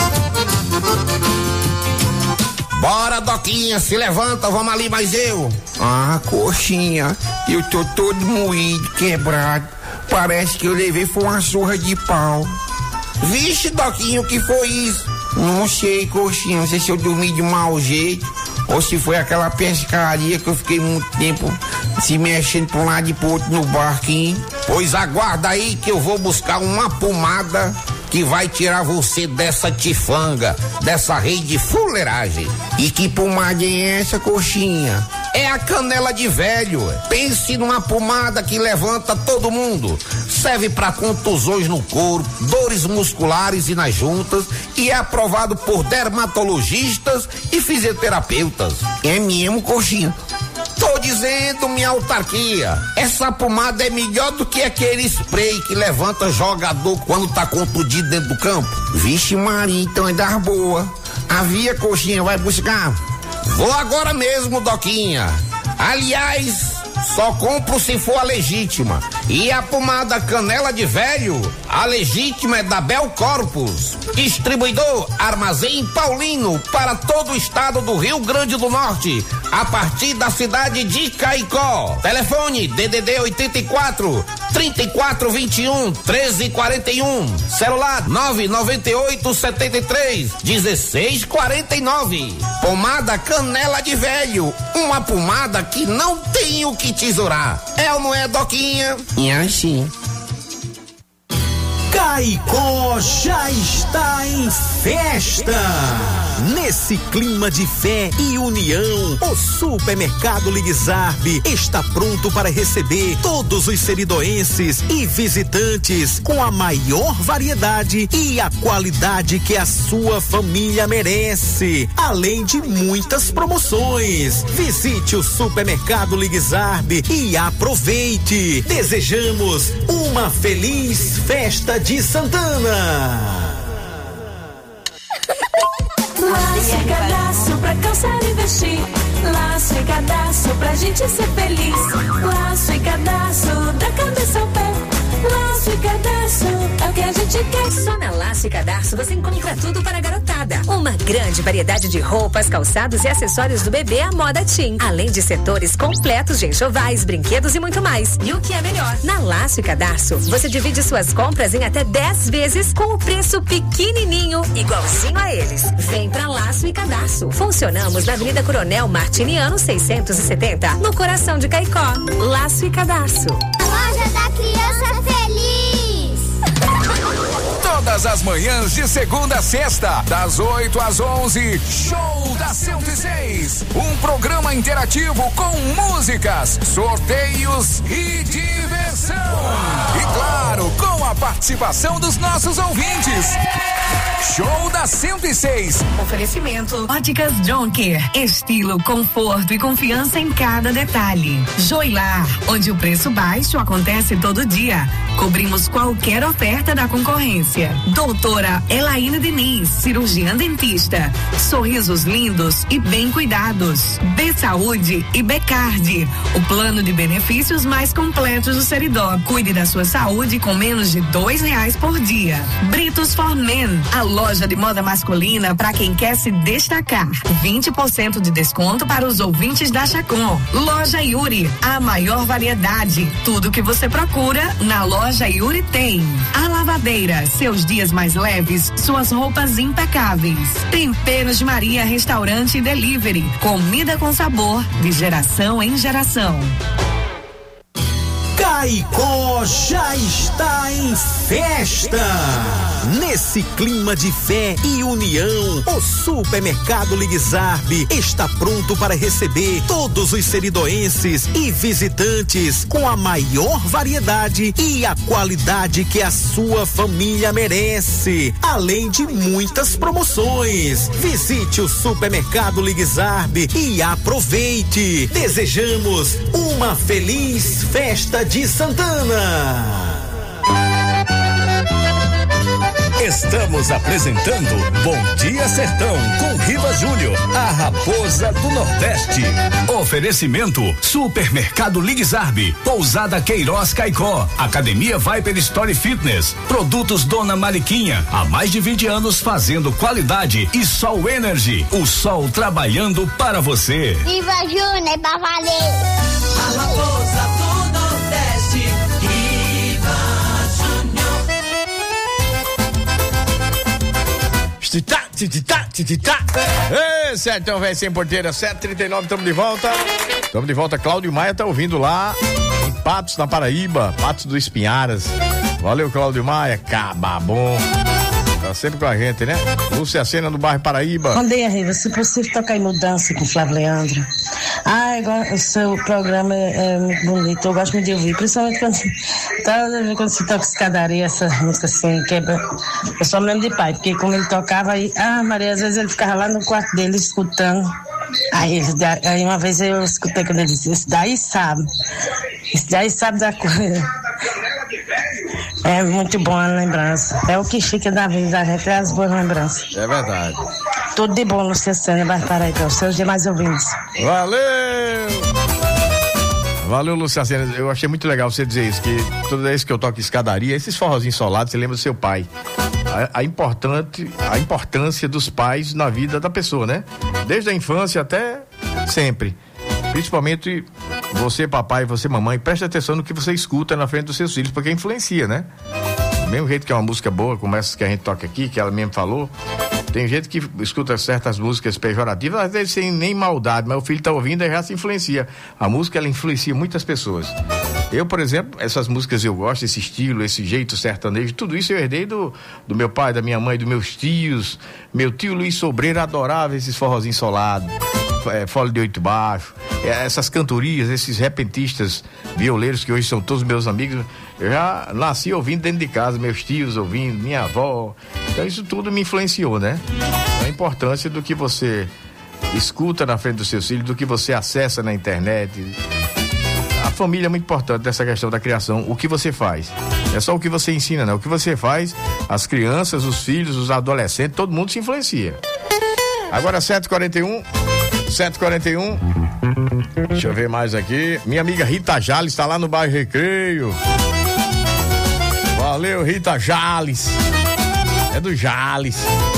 Bora, Doquinha, se levanta, vamos ali, mais eu. Ah, coxinha, eu tô todo moído, quebrado. Parece que eu levei foi uma surra de pau. Vixe, Doquinha, o que foi isso? Não sei, coxinha, não sei se eu dormi de mau jeito ou se foi aquela pescaria que eu fiquei muito tempo se mexendo pra um lado e pro outro no barquinho. Pois aguarda aí que eu vou buscar uma pomada que vai tirar você dessa tifanga, dessa rede de fuleiragem. E que pomada é essa, coxinha? É a canela de velho. Pense numa pomada que levanta todo mundo. Serve para contusões no corpo, dores musculares e nas juntas e é aprovado por dermatologistas e fisioterapeutas. É mesmo, coxinha? Tô dizendo, minha autarquia, essa pomada é melhor do que aquele spray que levanta jogador quando tá contundido dentro do campo. Vixe Maria, então é das boa. Havia, coxinha, vai buscar? Vou agora mesmo, Doquinha. Aliás, só compro se for a legítima. E a pomada canela de velho, a legítima é da Bel Corpus. Distribuidor Armazém Paulino para todo o estado do Rio Grande do Norte, a partir da cidade de Caicó. Telefone DDD 84 3421 1341. Celular 998 73 1649. Pomada canela de velho, uma pomada que não tem o que tesourar. É ou não é, Doquinha? É assim. Caicó já está em festa. Nesse clima de fé e união, o Supermercado Liguizarbe está pronto para receber todos os seridoenses e visitantes com a maior variedade e a qualidade que a sua família merece, além de muitas promoções. Visite o Supermercado Liguizarbe e aproveite. Desejamos uma feliz festa de Santana. Laço e cadastro pra calçar e vestir. Laço e cadastro pra gente ser feliz. Laço e cadastro da cabeça ao pé. Laço e cadastro é o que a gente quer. Só na Laço e Cadastro você encontra tudo para a garotada. Uma grande variedade de roupas, calçados e acessórios do bebê à moda teen. Além de setores completos de enxovais, brinquedos e muito mais. E o que é melhor? Na Laço e Cadastro você divide suas compras em até 10 vezes com o preço pequenininho, igualzinho a eles. Vem pra Laço e Cadastro. Funcionamos na Avenida Coronel Martiniano 670, no coração de Caicó. Laço e Cadastro. A loja da criança feliz. Todas as manhãs de segunda a sexta, das 8 às 11, Show da 106. Um programa interativo com músicas, sorteios e diversão. E claro, com a participação dos nossos ouvintes. Show da 106. Oferecimento Óticas Jonker. Estilo, conforto e confiança em cada detalhe. Joilar, onde o preço baixo acontece todo dia. Cobrimos qualquer oferta da concorrência. Doutora Elaine Diniz, cirurgiã dentista. Sorrisos lindos e bem cuidados. B-Saúde e B-Card, o plano de benefícios mais completos do Seridó. Cuide da sua saúde com menos de R$2 por dia. Britos for Men, a loja de moda masculina para quem quer se destacar. 20% de desconto para os ouvintes da Chacon. Loja Yuri, a maior variedade. Tudo que você procura na loja Yuri tem. A Lavadeira, seus dias mais leves, suas roupas impecáveis. Temperos de Maria, restaurante e delivery. Comida com sabor, de geração em geração. Caicó já está em festa. Nesse clima de fé e união, o Supermercado Liguizarbe está pronto para receber todos os seridoenses e visitantes com a maior variedade e a qualidade que a sua família merece, além de muitas promoções. Visite o Supermercado Liguizarbe e aproveite. Desejamos uma feliz festa de Santana. Estamos apresentando Bom Dia Sertão com Riva Júnior, a raposa do Nordeste. Oferecimento Supermercado Liguizarbe, Pousada Queiroz Caicó, Academia Viper Story Fitness, Produtos Dona Mariquinha, há mais de 20 anos fazendo qualidade, e Sol Energy, o sol trabalhando para você. Riva Júnior, é pra valer. A raposa do Nordeste, Riva Júnior. Ei, Sertão velho sem porteira, 7h39, estamos de volta. Estamos de volta, Cláudio Maia tá ouvindo lá em Patos, na Paraíba, Patos do Espinharas. Valeu, Cláudio Maia, cababom. Tá sempre com a gente, né? Lúcia Sena do bairro Paraíba. Bom dia, Riva. Se possível, tocar em Mudança com Flávio Leandro. O seu programa é muito bonito. Eu gosto muito de ouvir, principalmente quando se toca escadaria, essa música assim, quebra. Eu só me lembro de pai, porque como ele tocava aí, Maria, às vezes ele ficava lá no quarto dele escutando. Aí uma vez eu escutei quando ele disse: esse daí sabe da coisa. É muito boa a lembrança. É o que fica da vida da gente, é as boas lembranças. É verdade. Tudo de bom, Lúcia Sena, vai para aí, para os seus demais ouvintes. Valeu, Lúcia Sena. Eu achei muito legal você dizer isso, que toda vez que eu toco escadaria, esses forrozinhos solados, você lembra do seu pai. A importância dos pais na vida da pessoa, né? Desde a infância até sempre. Principalmente você, papai, você, mamãe, preste atenção no que você escuta na frente dos seus filhos, porque influencia, né? Do mesmo jeito que é uma música boa, como essas que a gente toca aqui, que ela mesmo falou, tem gente que escuta certas músicas pejorativas, às vezes sem nem maldade, mas o filho tá ouvindo e já se influencia. A música, ela influencia muitas pessoas. Eu, por exemplo, essas músicas eu gosto, esse estilo, esse jeito sertanejo, tudo isso eu herdei do meu pai, da minha mãe, dos meus tios. Meu tio Luiz Sobreiro adorava esses forrozinhos solados, folha de 8 baixo, essas cantorias, esses repentistas violeiros que hoje são todos meus amigos. Eu já nasci ouvindo dentro de casa, meus tios ouvindo, minha avó. Então isso tudo me influenciou, né? A importância do que você escuta na frente dos seus filhos, do que você acessa na internet. A família é muito importante nessa questão da criação. O que você faz? Não é só o que você ensina, não. O que você faz, as crianças, os filhos, os adolescentes, todo mundo se influencia. Agora 7h41. Deixa eu ver mais aqui. Minha amiga Rita Jales está lá no bairro Recreio. Valeu, Rita Jales. É do Jales.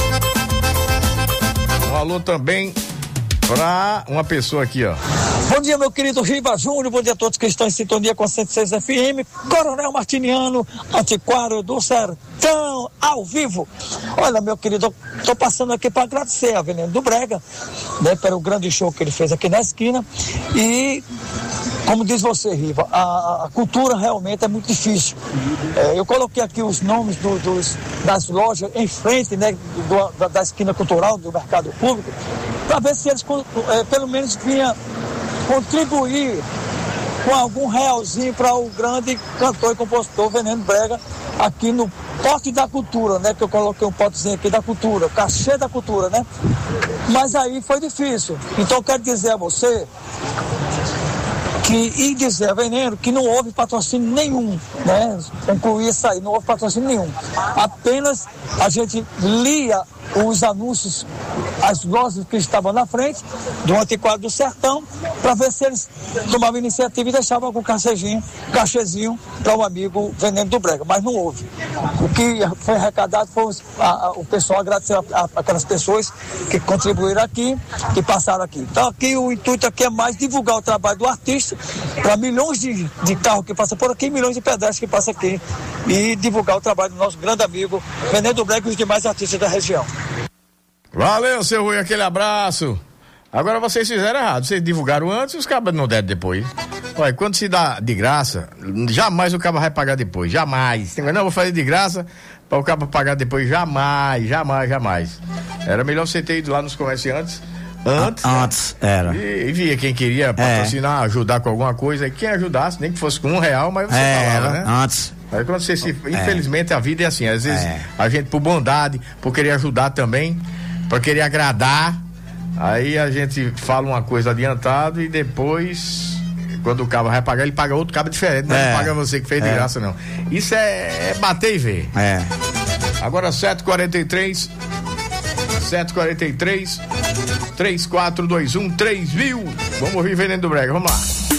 Um alô também pra uma pessoa aqui, ó. Bom dia, meu querido Riva Júnior, bom dia a todos que estão em sintonia com a 106 FM, Coronel Martiniano, Antiquário do Sertão, ao vivo. Olha, meu querido, tô passando aqui para agradecer a Veneno do Brega, né, pelo grande show que ele fez aqui na esquina, e como diz você, Riva, a cultura realmente é muito difícil. Eu coloquei aqui os nomes das lojas em frente, né, da esquina cultural do mercado público, para ver se eles pelo menos vinham contribuir com algum realzinho para o grande cantor e compositor Veneno Brega aqui no Pote da Cultura, né? Que eu coloquei um potezinho aqui da cultura, cachê da cultura, né? Mas aí foi difícil. Então eu quero dizer a você e dizer a Veneno que não houve patrocínio nenhum, né? Concluir isso aí, não houve patrocínio nenhum. Apenas a gente lia os anúncios, as lojas que estavam na frente do Antiquário do Sertão, para ver se eles tomavam iniciativa e deixavam algum cachezinho para o amigo Veneno do Brega, mas não houve. O que foi arrecadado foi o pessoal agradecer aquelas pessoas que contribuíram aqui, que passaram aqui. Então aqui o intuito aqui é mais divulgar o trabalho do artista para milhões de carros que passam por aqui, milhões de pedestres que passam aqui, e divulgar o trabalho do nosso grande amigo Veneno do Brega e os demais artistas da região. Valeu, seu Rui, aquele abraço. Agora vocês fizeram errado, vocês divulgaram antes e os cabas não deram depois. Olha, quando se dá de graça, jamais o cabo vai pagar depois, jamais. Não, vou fazer de graça para o cabo pagar depois, jamais. Era melhor você ter ido lá nos comerciantes antes era. E via quem queria patrocinar, ajudar com alguma coisa, e quem ajudasse, nem que fosse com R$1, mas você falava, né? Antes. Aí quando você infelizmente a vida é assim, às vezes a gente por bondade, por querer ajudar também, por querer agradar, aí a gente fala uma coisa adiantado e depois, quando o cabo vai pagar, ele paga outro cabo diferente, não paga você que fez de graça, não. Isso é bater e ver. Agora 7h43 3421-3000. Vamos ouvir Veneno do Brega, vamos lá.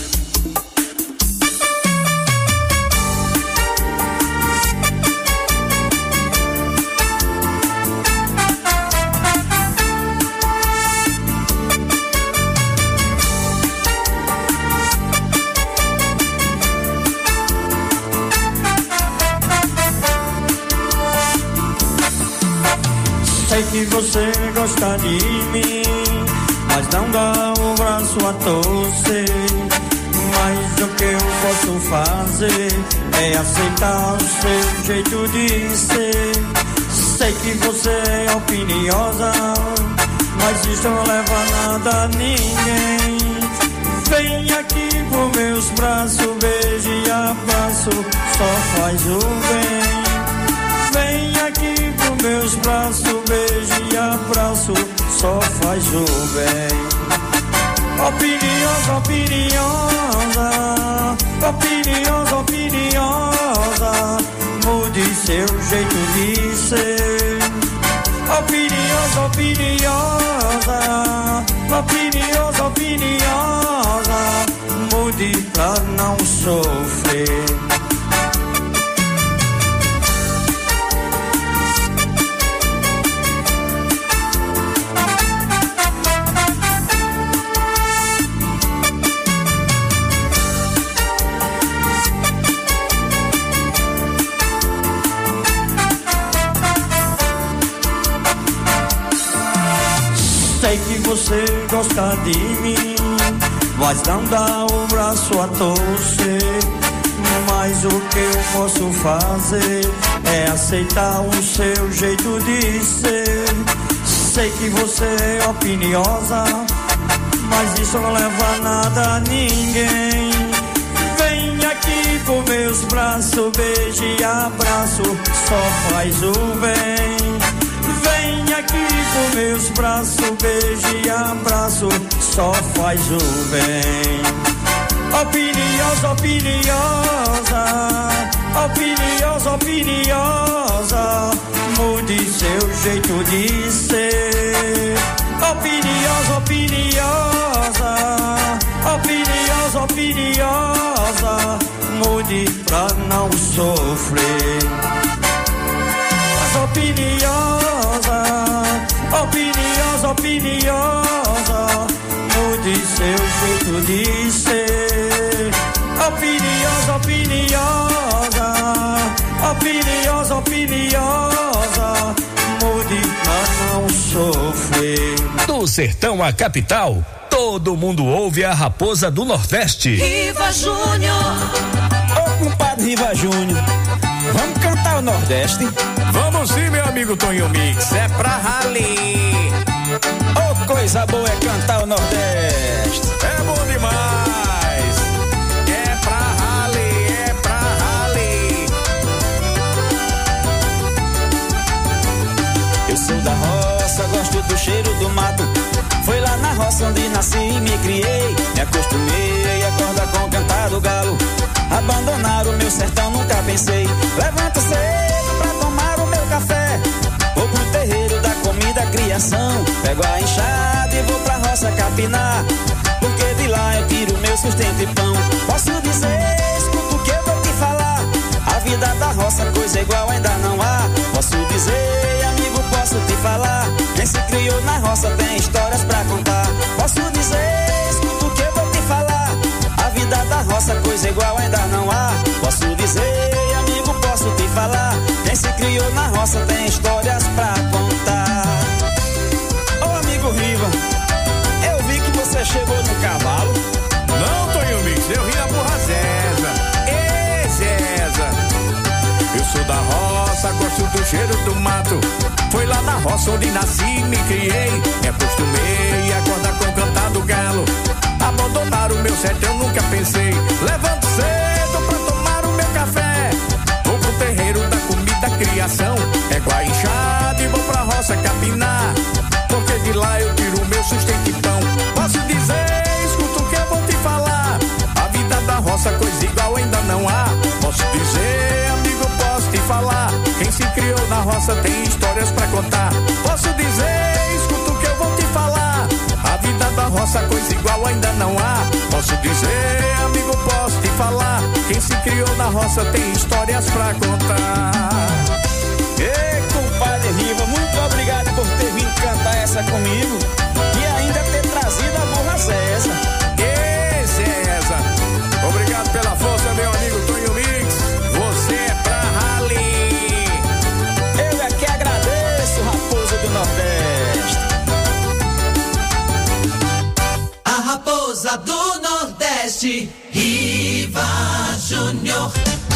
Sei que você gosta de mim, mas não dá o braço a torcer. Mas o que eu posso fazer é aceitar o seu jeito de ser. Sei que você é opiniosa, mas isso não leva nada a ninguém. Vem aqui por meus braços, beijo e abraço, só faz o bem. Vem aqui por meus braços, beijo e abraço, só faz o bem. Opiniosa, mude seu jeito de ser. Opiniosa, mude pra não sofrer. Sei que você gosta de mim, mas não dá o braço a torcer. Mas o que eu posso fazer é aceitar o seu jeito de ser. Sei que você é opiniosa, mas isso não leva nada a ninguém. Vem aqui por meus braços, beijo e abraço, só faz o bem. Vem aqui por meus braços, beijo e abraço, só faz o bem. Opiniosa, mude seu jeito de ser. Opiniosa, mude pra não sofrer. Mas opiniosa, mude seu jeito de ser. Opiniosa, mude pra não sofrer. Do sertão à capital, Todo mundo ouve a Raposa do Nordeste. Riva Júnior. Ô, compadre Riva Júnior, vamos cantar o Nordeste? Vamos sim, meu amigo Tonho Mix, é pra rally. Ô, coisa boa é cantar o Nordeste. É bom demais. É pra rally, é pra rally. Eu sou da roça, gosto do cheiro do mato. Foi lá na roça onde nasci e me criei. Me acostumei a acordar com o cantar do galo. Abandonar o meu sertão nunca pensei. Levanto cedo pra tomar o meu café. Vou pro terreiro da comida criação. Pego a enxada e vou pra roça capinar. Porque de lá eu tiro meu sustento e pão. Posso dizer, escuta o que eu vou te falar. A vida da roça, coisa igual ainda não há. Posso dizer, amigo, posso te falar. Quem se criou na roça tem histórias pra contar. Posso dizer, escuta o que eu vou te falar. A vida da roça, coisa igual ainda não há. Posso dizer, amigo, posso te falar. Quem se criou na roça tem histórias pra contar. Ô amigo Riva, eu vi que você chegou no cavalo. Não, Tonho Mix, eu vim na burra Zeza. Ê, Zeza. Eu sou da roça, gosto do cheiro do mato. Foi lá na roça onde nasci e me criei. Me acostumei a acordar com o cantar do galo. Abandonar o meu sertão nunca pensei. Levanto cedo pra tomar o meu café. Vou pro terreiro da comida criação. Pego a enxada e vou pra roça capinar. Porque de lá eu tiro o meu sustento e pão. Posso dizer, escuta o que eu vou te falar. A vida da roça, coisa igual ainda não há. Posso dizer, amigo, posso te falar. Quem se criou na roça tem histórias pra contar. Posso dizer, escuta o que eu vou te falar. A vida da roça, coisa igual ainda não há. Posso dizer, amigo, posso te falar. Quem se criou na roça tem histórias pra contar. Ei, compadre Riva, muito obrigado por ter vindo cantar essa comigo. E ainda ter trazido a burra Zeza. Ei, Zeza, obrigado pela força, meu amigo Tonho Mix. Você é pra rally. Eu é que agradeço, Raposa do Nordeste. A Raposa do Nordeste, Riva Júnior.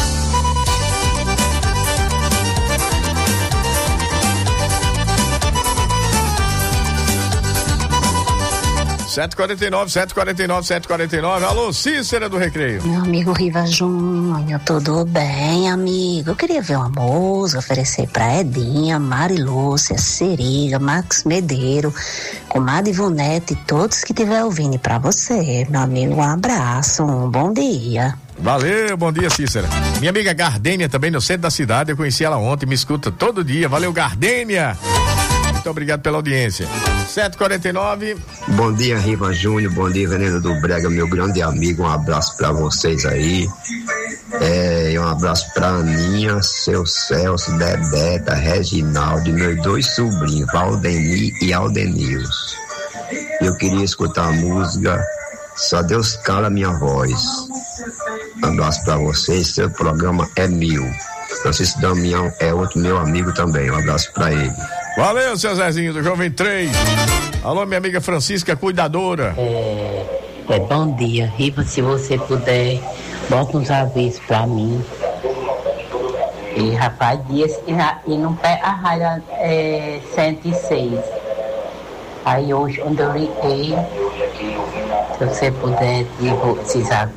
Sete quarenta e nove. Alô, Cícera do Recreio. Meu amigo Riva Júnior, tudo bem, amigo? Eu queria ver uma música, oferecer pra Edinha, Mari Lúcia, Seriga, Max Medeiro, Comadre Ivonete e todos que estiver ouvindo. E pra você, meu amigo, um abraço, um bom dia. Valeu, bom dia, Cícera. Minha amiga Gardênia, também no centro da cidade, eu conheci ela ontem, me escuta todo dia. Valeu, Gardênia. Muito obrigado pela audiência. 7h49. Bom dia, Riva Júnior. Bom dia, Veneno do Brega, meu grande amigo. Um abraço pra vocês aí. Um abraço pra Aninha, seu Celso, Bebeta, Reginaldo e meus dois sobrinhos, Valdemir e Aldenils. Eu queria escutar a música Só Deus Cala Minha Voz. Um abraço pra vocês. Seu programa é mil. Francisco Damião é outro meu amigo também. Um abraço pra ele. Valeu, seu Zezinho do Jovem 3. Alô, minha amiga Francisca, cuidadora. Bom dia, Riva, se você puder, bota uns avisos pra mim. E rapaz, e não pega a rádio 106. Aí hoje, onde eu liguei, se você puder, esses avisos.